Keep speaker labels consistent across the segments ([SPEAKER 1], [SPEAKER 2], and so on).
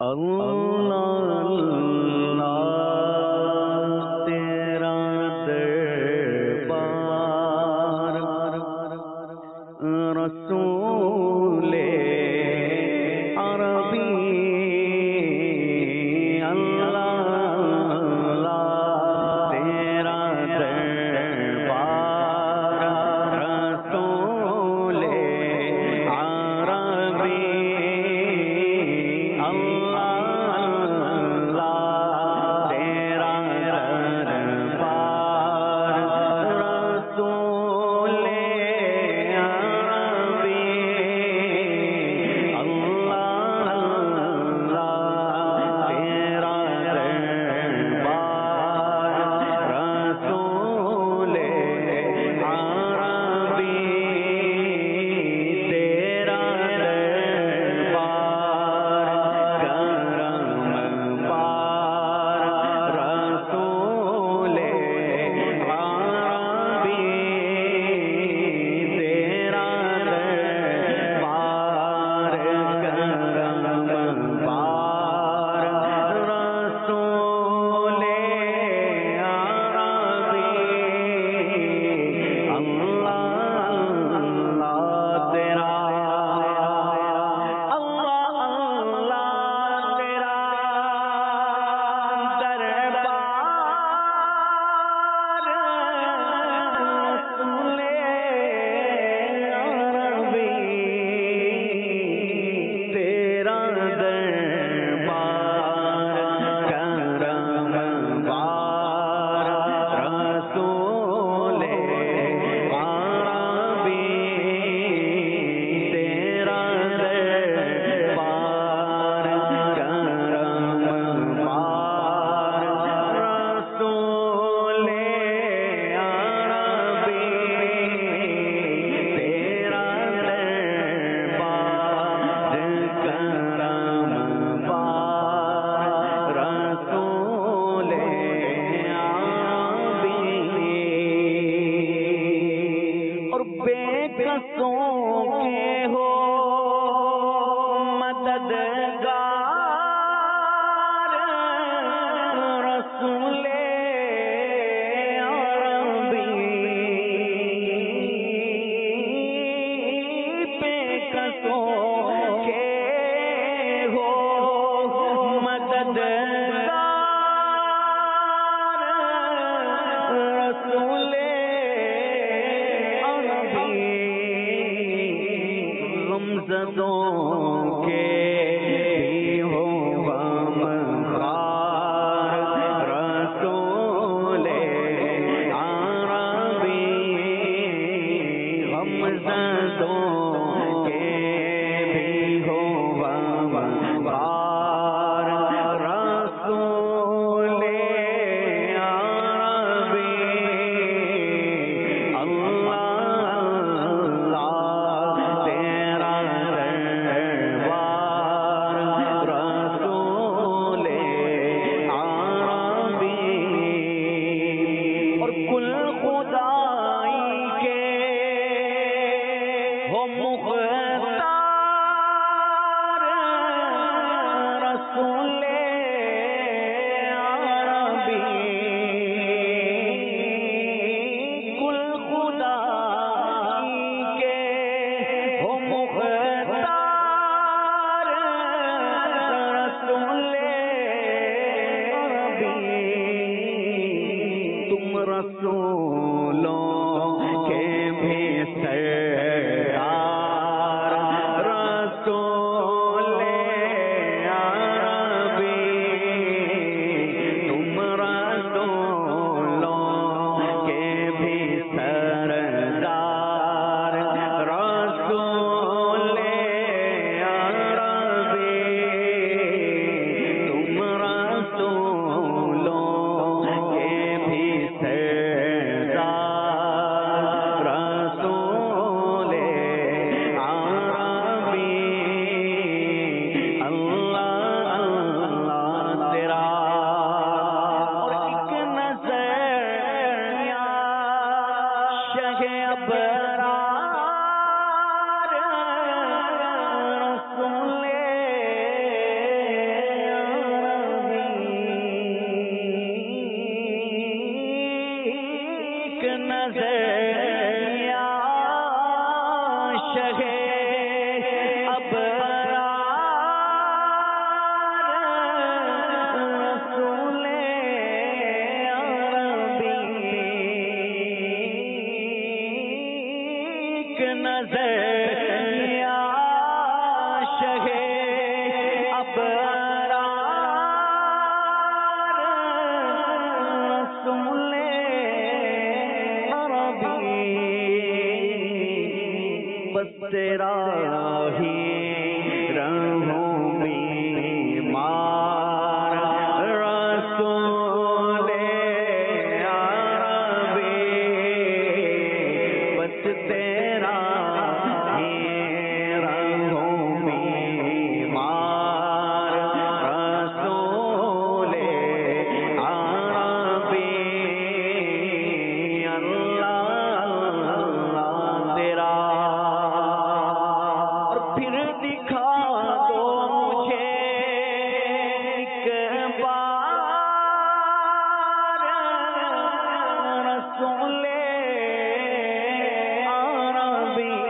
[SPEAKER 1] اللہ اللہ تیرا دربار رسول عربی اللہ اللہ تیرا دربار رسول عربی اللہ تیرا ہی رہوں بیمار رسول عربی بس تیرا ہی رہوں بیمار رسول عربی اللہ تیرا اور پھر دکھا دو مجھے ایک بار رسول عربی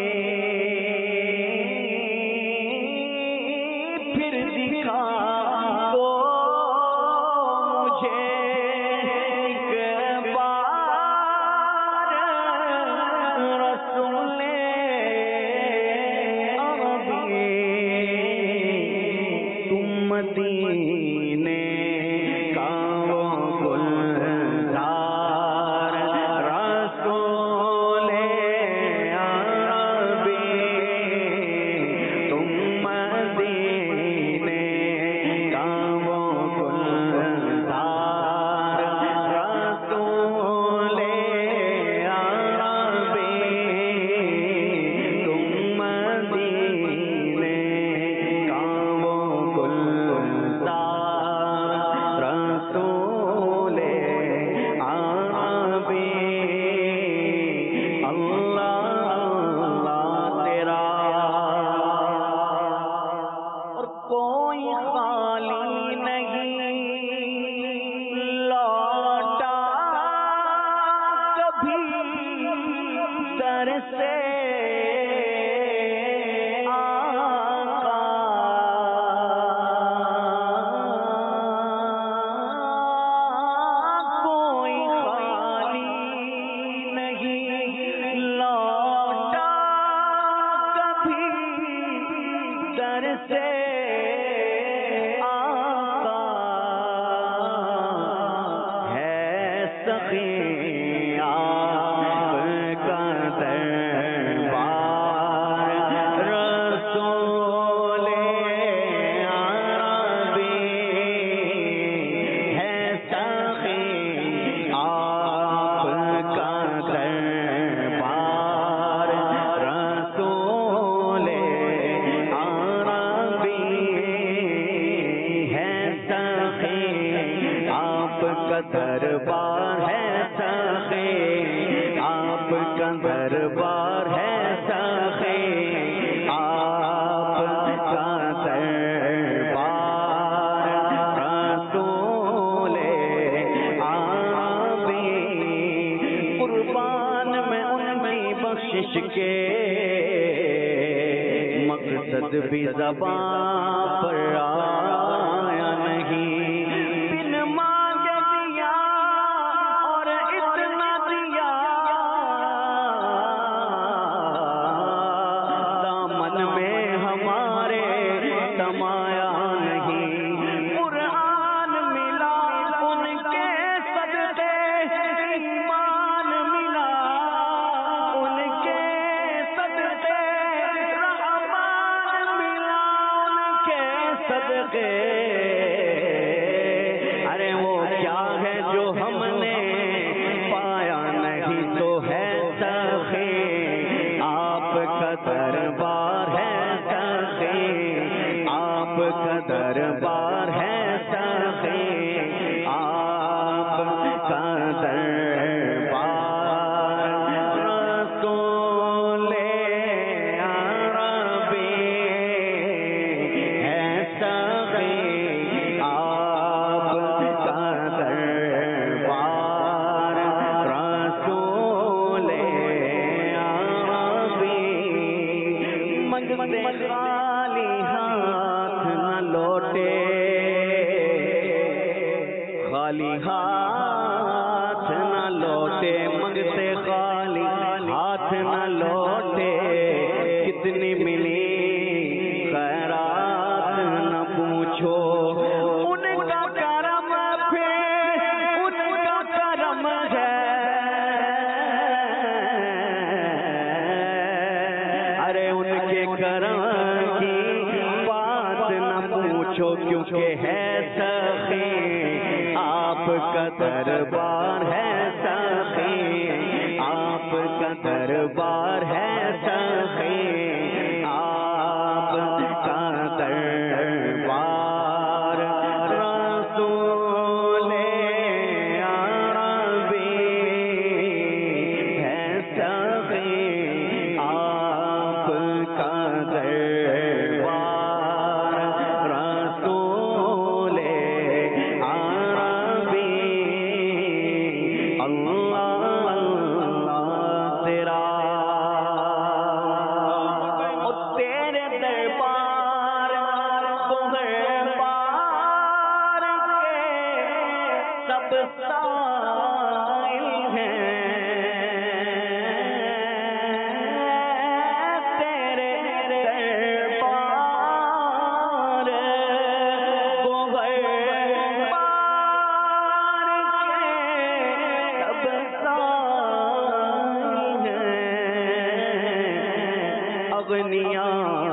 [SPEAKER 1] پھر دکھا دو مجھے ایک بار رسول عربی تم مدینے کا وہ گلزار رسول عربی تم مدینے کا وہ گلزار رسول عربی تم مدینے کا وہ گلزار رسول عربی اللہ تیرا اور کوئی خالی نہیں لوٹا کبھی در سے کوئی خالی نہیں لوٹا کبھی در سے آقا ہے سخی آپ کا دربار رسول عربی ہے سخی آپ کا دربار رسول عربی ہے سخی آپ کا دربار ہے سخی آپ کا دربار ہے سخی آپ کا دربار رسول عربی قربان میں ان کی بخشش کے مقصد بھی زبان پر آیا نہیں بن مانگے دیا اور اتنا دیا دامن میں ہمارے سمایا نہیں قرآن ملا ان کے صدقے ایمان ملا ان کے صدقے رحمان ملا ان کے صدقے ارے وہ کیا ہے جو ہم نے پایا نہیں تو ہے سخی آپ کا دربار ہے سخی آپ کا دربار ہے سخی آپ کا دربار رسول عربی ہے سخی آپ کا دربار رسول عربی منگتے خالی ہاتھ نہ لوٹے خالی ہاتھ نہ لوٹے منگتے خالی ہاتھ نہ لوٹے کتنی ملی خیرات نہ پوچھو ان کا کرم پھر ان کا کرم ہے کیونکہ ہے سخی آپ کا دربار ہے سخی آپ کا دربار ہے سخی آپ کا دربار رسول عربی ہے سخی آپ کا دربار رسول عربی اللہ تیرا تیرے دربار دربار کے سب سائل ہیں تیرے دربار دربار کے سب سائل ہیں اغنیا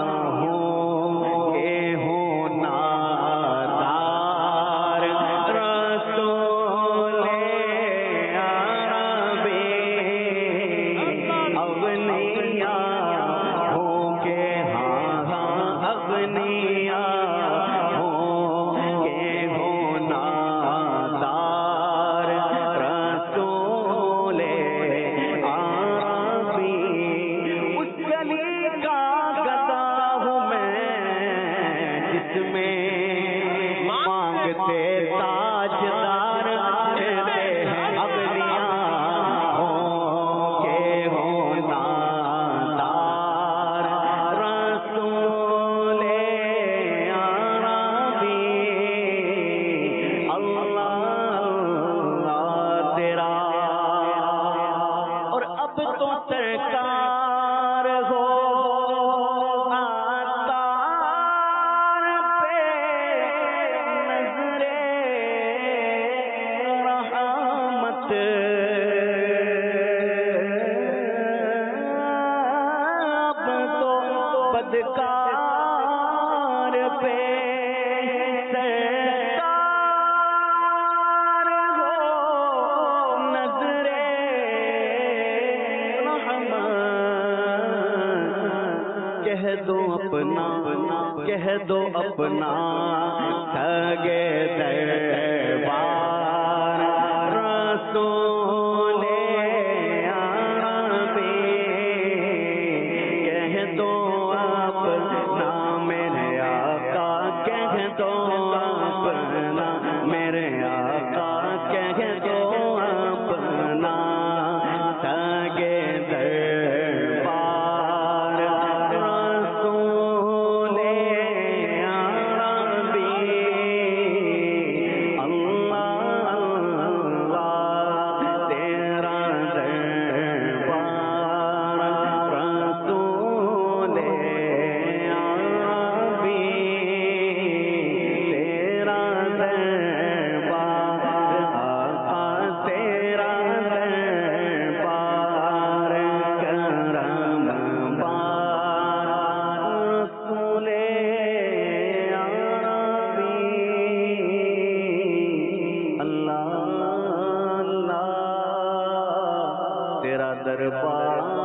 [SPEAKER 1] بدکار پہ سرکار ہو نظر رحمت کہہ دو اپنا سگے دربار رسول عربی کہہ دو اپنا میرے آقا کہہ دو اپنا میرے آقا کہہ دو اپنا سگے دربار رسول عربی اللہ تیرا دربار رسول عربی تیرا دربار آقا تیرا دربار کرم بار رسول عربی اللہ تیرا دربار